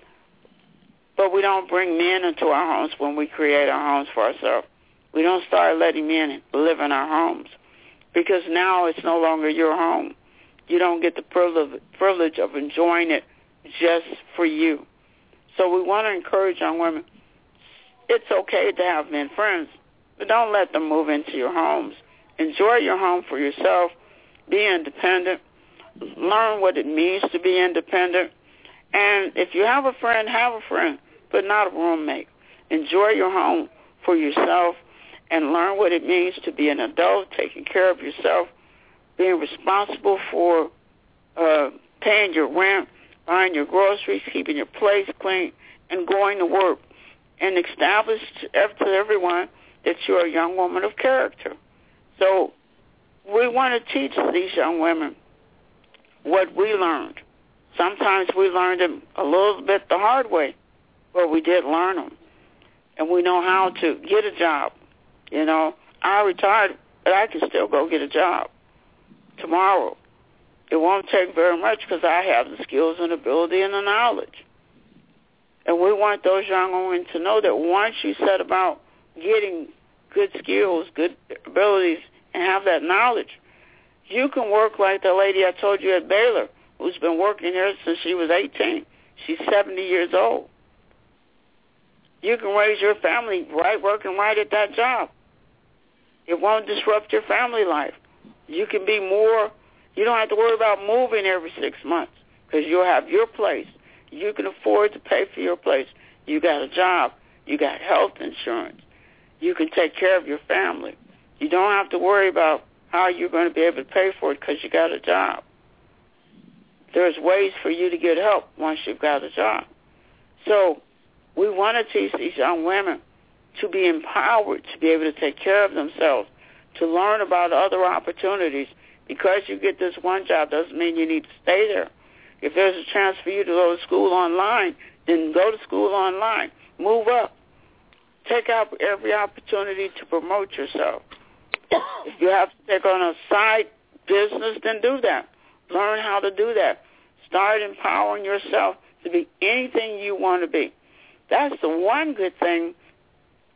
But we don't bring men into our homes when we create our homes for ourselves. We don't start letting men live in our homes because now it's no longer your home. You don't get the privilege of enjoying it just for you. So we want to encourage young women, it's okay to have men friends, but don't let them move into your homes. Enjoy your home for yourself. Be independent. Learn what it means to be independent. And if you have a friend, have a friend, but not a roommate. Enjoy your home for yourself and learn what it means to be an adult, taking care of yourself, being responsible for uh, paying your rent, buying your groceries, keeping your place clean, and going to work, and establish to everyone that you're a young woman of character. So we want to teach these young women what we learned. Sometimes we learned them a little bit the hard way, but we did learn them. And we know how to get a job. You know, I retired, but I can still go get a job tomorrow. It won't take very much because I have the skills and ability and the knowledge. And we want those young women to know that once you set about getting good skills, good abilities, and have that knowledge, you can work like the lady I told you at Baylor, who's been working here since she was eighteen. She's seventy years old. You can raise your family right working right at that job. It won't disrupt your family life. You can be more, you don't have to worry about moving every six months because you'll have your place. You can afford to pay for your place. You got a job. You got health insurance. You can take care of your family. You don't have to worry about how you're going to be able to pay for it because you got a job. There's ways for you to get help once you've got a job. So we want to teach these young women to be empowered, to be able to take care of themselves, to learn about other opportunities. Because you get this one job doesn't mean you need to stay there. If there's a chance for you to go to school online, then go to school online. Move up. Take out every opportunity to promote yourself. If you have to take on a side business, then do that. Learn how to do that. Start empowering yourself to be anything you want to be. That's the one good thing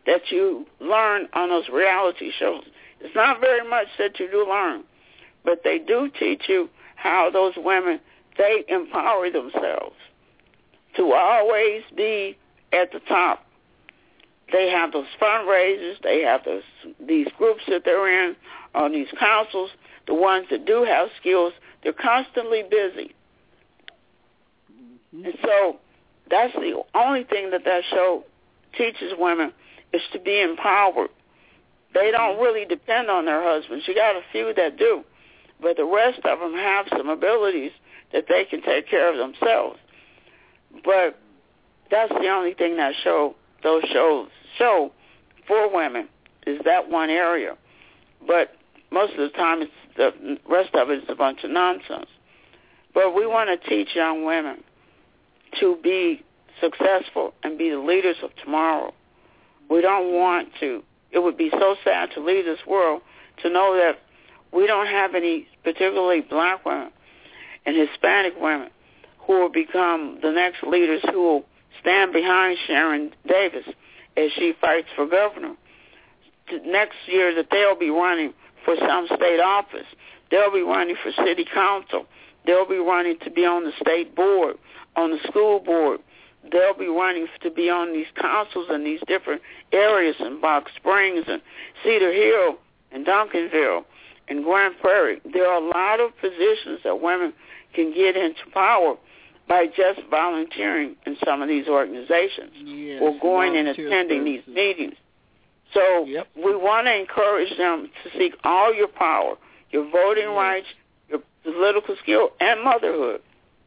that you learn on those reality shows. It's not very much that you do learn, but they do teach you how those women, they empower themselves to always be at the top. They have those fundraisers, they have those these groups that they're in, or these councils, the ones that do have skills, they're constantly busy. Mm-hmm. And so that's the only thing that that show teaches women is to be empowered. They don't really depend on their husbands. You got a few that do, but the rest of them have some abilities that they can take care of themselves. But that's the only thing that show those shows show for women is that one area. But most of the time, it's the rest of it is a bunch of nonsense. But we want to teach young women to be successful and be the leaders of tomorrow. We don't want to. It would be so sad to leave this world to know that we don't have any, particularly black women and Hispanic women, who will become the next leaders who will stand behind Sharon Davis as she fights for governor. Next year that they'll be running for some state office. They'll be running for city council. They'll be running to be on the state board, on the school board. They'll be running to be on these councils in these different areas in Box Springs and Cedar Hill and Duncanville and Grand Prairie. There are a lot of positions that women can get into power by just volunteering in some of these organizations yes, or going and attending services. these meetings. So yep. we want to encourage them to seek all your power, your voting yes. rights, your political skill, and motherhood.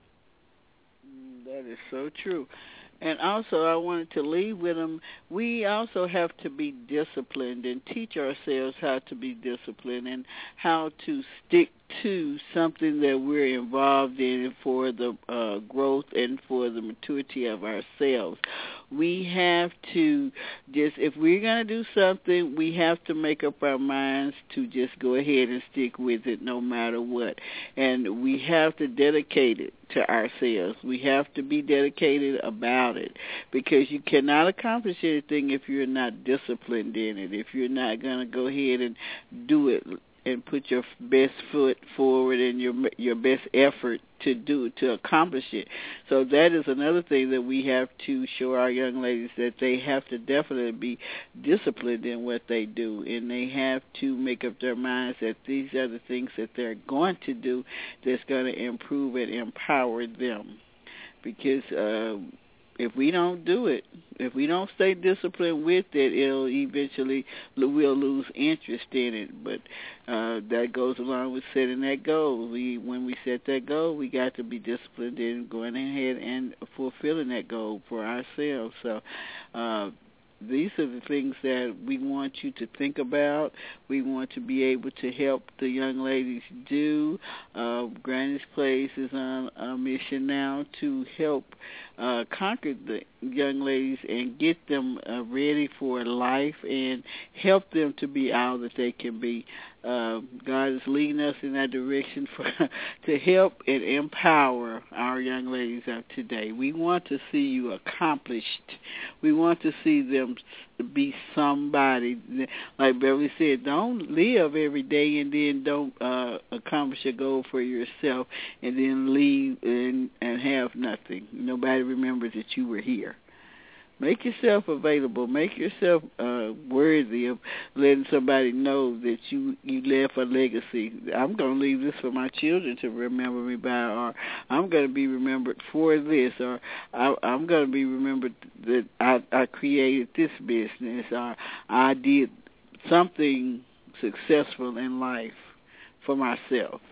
That is so true. And also, I wanted to leave with them, we also have to be disciplined and teach ourselves how to be disciplined and how to stick to something that we're involved in for the uh, growth and for the maturity of ourselves. We have to just, if we're going to do something, we have to make up our minds to just go ahead and stick with it no matter what. And we have to dedicate it to ourselves. We have to be dedicated about it because you cannot accomplish anything if you're not disciplined in it, if you're not going to go ahead and do it and put your best foot forward and your your best effort to do to accomplish it. So that is another thing that we have to show our young ladies, that they have to definitely be disciplined in what they do, and they have to make up their minds that these are the things that they're going to do that's going to improve and empower them. Because uh, if we don't do it, if we don't stay disciplined with it, it'll eventually, we'll lose interest in it. But uh, that goes along with setting that goal. We, when we set that goal, we got to be disciplined in going ahead and fulfilling that goal for ourselves. So uh, these are the things that we want you to think about. We want to be able to help the young ladies do. Uh, Granny's Place is on a mission now to help uh, conquer the young ladies and get them uh, ready for life and help them to be all that they can be. Uh, God is leading us in that direction for to help and empower our young ladies of today. We want to see you accomplished. We want to see them be somebody. Like Beverly said, don't live every day and then don't uh, accomplish a goal for yourself and then leave and, and have nothing. Nobody remembers that you were here. Make yourself available. Make yourself uh, worthy of letting somebody know that you, you left a legacy. I'm going to leave this for my children to remember me by, or I'm going to be remembered for this, or I, I'm going to be remembered that I, I created this business, or I did something successful in life for myself,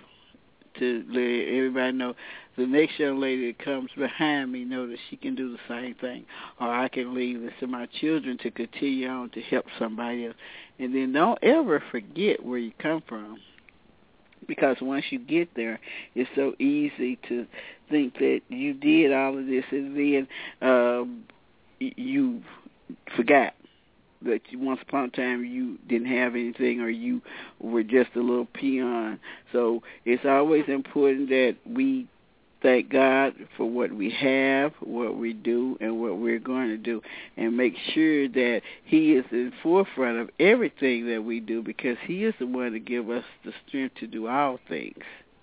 to let everybody know the next young lady that comes behind me know that she can do the same thing, or I can leave this to my children to continue on to help somebody else. And then don't ever forget where you come from, because once you get there, it's so easy to think that you did all of this and then um, you forgot that once upon a time you didn't have anything, or you were just a little peon. So it's always important that we thank God for what we have, what we do, and what we're going to do, and make sure that he is in forefront of everything that we do, because he is the one to give us the strength to do all things.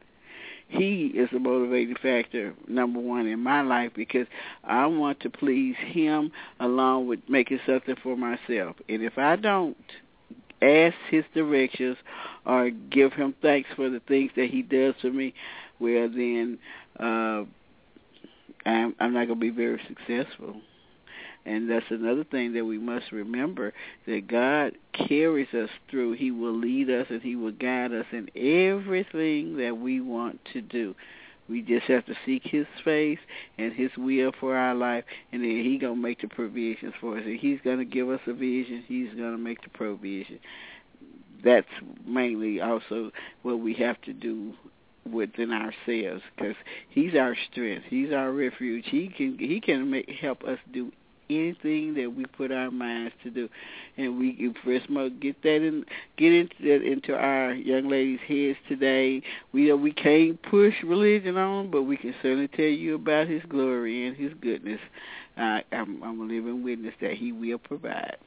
He is a motivating factor, number one, in my life, because I want to please him along with making something for myself. And if I don't ask his directions or give him thanks for the things that he does for me, well, then uh, I'm, I'm not going to be very successful. And that's another thing that we must remember, that God carries us through. He will lead us and he will guide us in everything that we want to do. We just have to seek his face and his will for our life, and then he's going to make the provisions for us. And he's going to give us a vision. He's going to make the provision. That's mainly also what we have to do within ourselves, because he's our strength. He's our refuge. He can he can make, help us do anything that we put our minds to do, and we first must get that in, get into that into our young ladies' heads today. We we can't push religion on, but we can certainly tell you about his glory and his goodness. Uh, I'm, I'm a living witness that he will provide.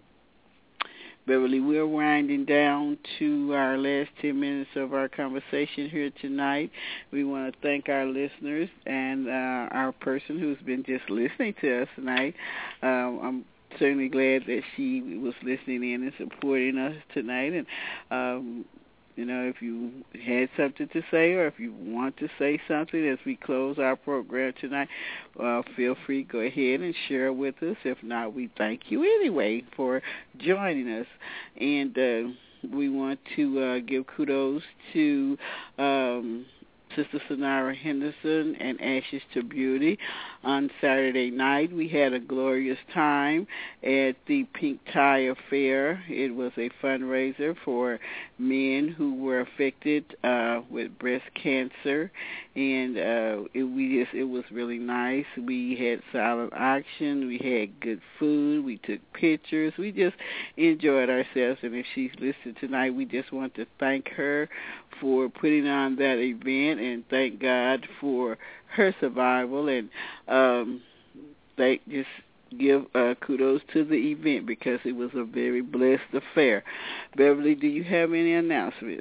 Beverly, we're winding down to our last ten minutes of our conversation here tonight. We want to thank our listeners and uh, our person who's been just listening to us tonight. Um, I'm certainly glad that she was listening in and supporting us tonight. And, um, you know, if you had something to say or if you want to say something as we close our program tonight, uh, feel free to go ahead and share with us. If not, we thank you anyway for joining us. And uh, we want to uh, give kudos to um, Sister Sonara Henderson and Ashes to Beauty. On Saturday night, we had a glorious time at the Pink Tie Affair. It was a fundraiser for men who were affected uh, with breast cancer, and uh, it, we just, it was really nice. We had silent auction. We had good food. We took pictures. We just enjoyed ourselves, and if she's listening tonight, we just want to thank her for putting on that event, and thank God for her survival, and um, they just give uh, kudos to the event because it was a very blessed affair. Beverly, do you have any announcements?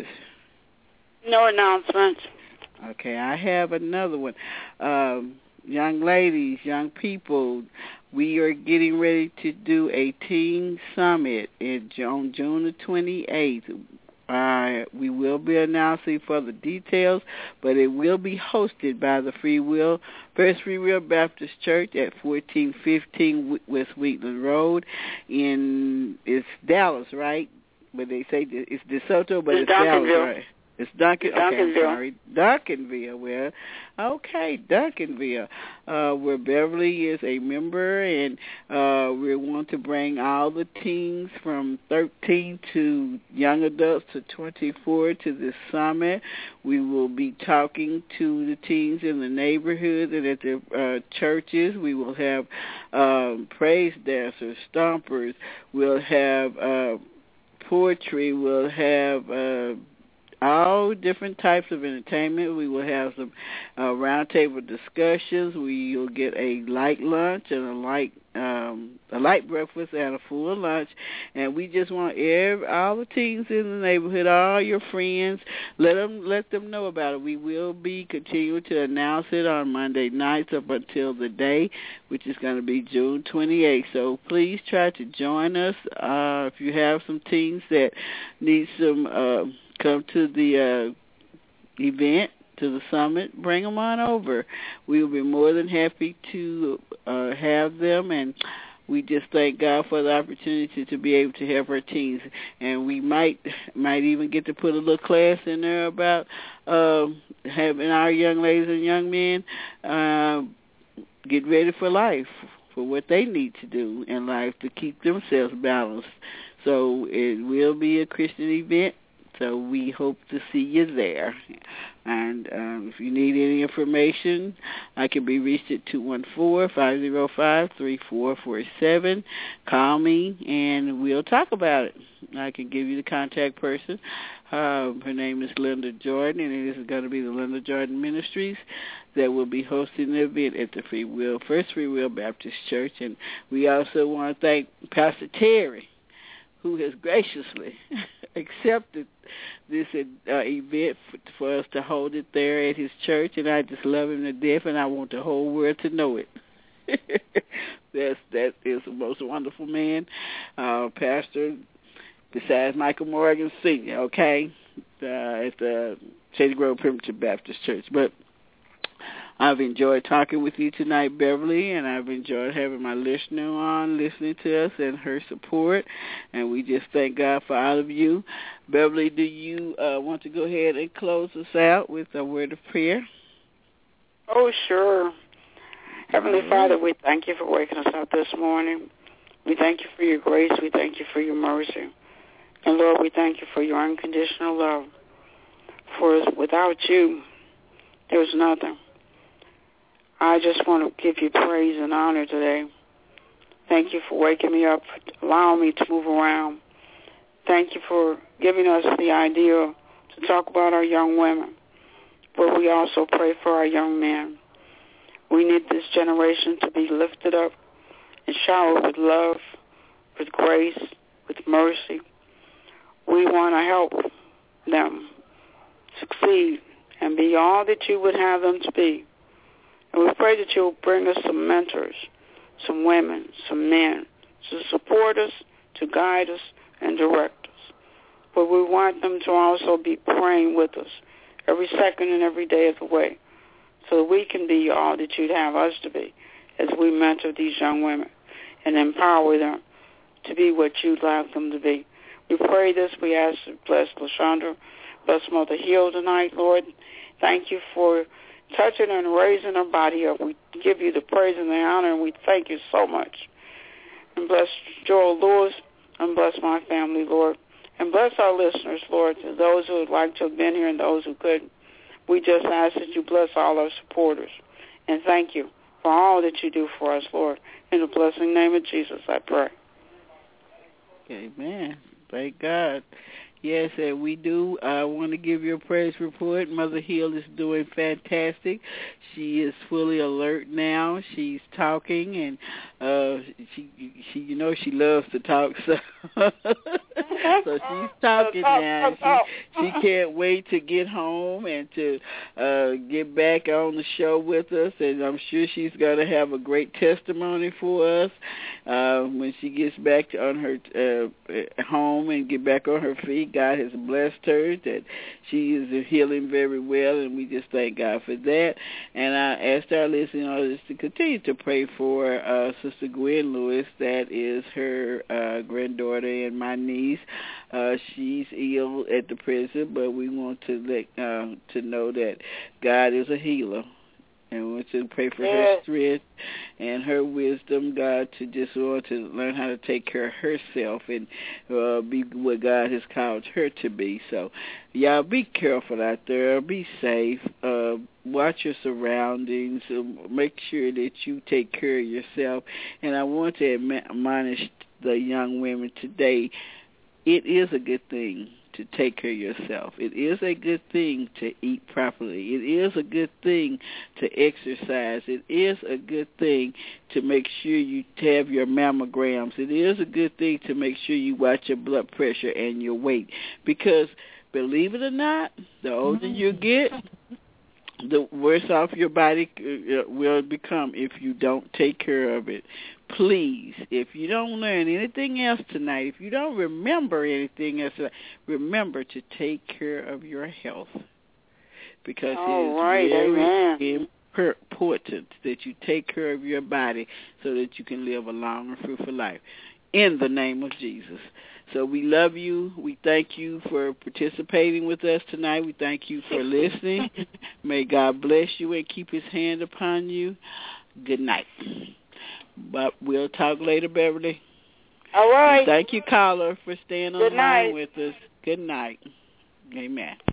No announcements. Okay, I have another one. Um, young ladies, young people, we are getting ready to do a teen summit in, on June the twenty-eighth. Uh, we will be announcing further details, but it will be hosted by the Free Will, First Free Will Baptist Church at fourteen fifteen West Wheatland Road in, it's Dallas, right? But they say it's DeSoto, but it's, it's Dallas, right? It's Duncan. Okay, I'm sorry, Duncanville. Well, okay, Duncanville, uh, where Beverly is a member, and uh, we want to bring all the teens from thirteen to young adults to twenty-four to this summit. We will be talking to the teens in the neighborhood and at the uh, churches. We will have um, praise dancers, stompers. We'll have uh, poetry. We'll have Uh, all different types of entertainment. We will have some uh, roundtable discussions. We will get a light lunch and a light um, a light breakfast and a full lunch. And we just want every, all the teens in the neighborhood, all your friends, let them let them know about it. We will be continuing to announce it on Monday nights up until the day, which is going to be June twenty-eighth. So please try to join us. Uh, if you have some teens that need some uh, come to the uh, event, to the summit, bring them on over. We will be more than happy to uh, have them, and we just thank God for the opportunity to be able to help our teens. And we might might even get to put a little class in there about uh, having our young ladies and young men uh, get ready for life, for what they need to do in life to keep themselves balanced. So it will be a Christian event. So we hope to see you there. And um, if you need any information, I can be reached at two one four, five zero five, three four four seven. Call me, and we'll talk about it. I can give you the contact person. Uh, her name is Linda Jordan, and it is going to be the Linda Jordan Ministries that will be hosting the event at the Free Will, First Free Will Baptist Church. And we also want to thank Pastor Terry, who has graciously accepted this uh, event for, for us to hold it there at his church, and I just love him to death, and I want the whole world to know it. That's, that is the most wonderful man, uh, pastor, besides Michael Morgan Senior, okay, uh, at the Shady Grove Primitive Baptist Church. But I've enjoyed talking with you tonight, Beverly, and I've enjoyed having my listener on, listening to us, and her support. And we just thank God for all of you. Beverly, do you uh, want to go ahead and close us out with a word of prayer? Oh, sure. Heavenly mm-hmm. Father, we thank you for waking us up this morning. We thank you for your grace. We thank you for your mercy. And, Lord, we thank you for your unconditional love. For without you, there's nothing. I just want to give you praise and honor today. Thank you for waking me up, allowing me to move around. Thank you for giving us the idea to talk about our young women, but we also pray for our young men. We need this generation to be lifted up and showered with love, with grace, with mercy. We want to help them succeed and be all that you would have them to be. And we pray that you'll bring us some mentors, some women, some men, to support us, to guide us, and direct us. But we want them to also be praying with us every second and every day of the way so that we can be all that you'd have us to be as we mentor these young women and empower them to be what you'd like them to be. We pray this. We ask to bless LaShondra, bless Mother Hill tonight, Lord. Thank you for touching her and raising her body up. We give you the praise and the honor, and we thank you so much. And bless Joel Lewis, and bless my family, Lord. And bless our listeners, Lord, to those who would like to have been here and those who couldn't. We just ask that you bless all our supporters. And thank you for all that you do for us, Lord. In the blessing name of Jesus, I pray. Amen. Thank God. Yes, and we do uh, want to give you a praise report. Mother Hill is doing fantastic. She is fully alert now. She's talking, and uh, she, she, you know, she loves to talk. So, so she's talking now. She, she can't wait to get home and to uh, get back on the show with us. And I'm sure she's going to have a great testimony for us uh, when she gets back to, on her uh, home and get back on her feet. God has blessed her, that she is healing very well, and we just thank God for that. And I asked our listening audience to continue to pray for uh, Sister Gwen Lewis. That is her uh, granddaughter and my niece. Uh, she's ill at the prison, but we want to let uh, to know that God is a healer. And we want to pray for her strength and her wisdom, God, to just want to learn how to take care of herself and uh, be what God has called her to be. So, y'all, be careful out there. Be safe. Uh, watch your surroundings. Uh, make sure that you take care of yourself. And I want to admonish the young women today, it is a good thing to take care of yourself. It is a good thing to eat properly. It is a good thing to exercise. It is a good thing to make sure you have your mammograms. It is a good thing to make sure you watch your blood pressure and your weight. Because, believe it or not, the older you get, the worse off your body will become if you don't take care of it. Please, if you don't learn anything else tonight, if you don't remember anything else, remember to take care of your health. Because oh, it is right, very amen. important that you take care of your body so that you can live a long and fruitful life. In the name of Jesus. So we love you. We thank you for participating with us tonight. We thank you for listening. May God bless you and keep his hand upon you. Good night. But we'll talk later, Beverly. All right. And thank you, caller, for staying on Good the night. line with us. Good night. Amen.